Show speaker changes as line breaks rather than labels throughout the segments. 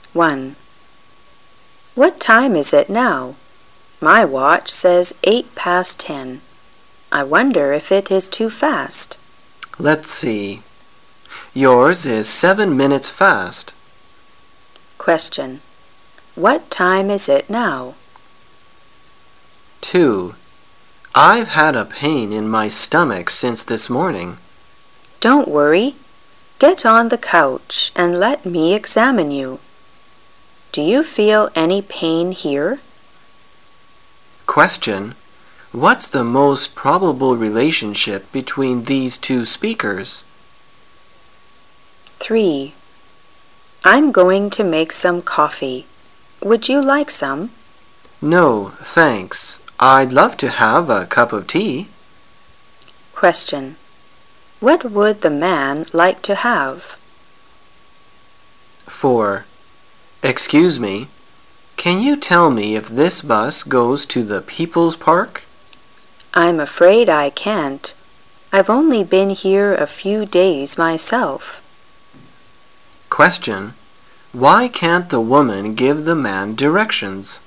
1. What time is it now? My watch says 10:08. I wonder if it is too fast.
Let's see. Yours is 7 minutes fast.
Question. What time is it now?
2. I've had a pain in my stomach since this morning.
Don't worry. Get on the couch and let me examine you. Do you feel any pain here?
Question. What's the most probable relationship between these two speakers?
3. I'm going to make some coffee. Would you like some?
No, thanks. I'd love to have a cup of tea.
Question. What would the man like to have?
4. Excuse me, can you tell me if this bus goes to the People's Park?
I'm afraid I can't. I've only been here a few days myself.
Question. Why can't the woman give the man directions?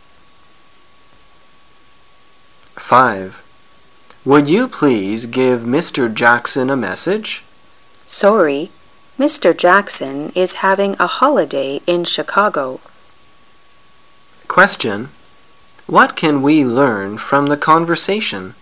5. Would you please give Mr. Jackson a message?
Sorry, Mr. Jackson is having a holiday in Chicago.
Question. What can we learn from the conversation?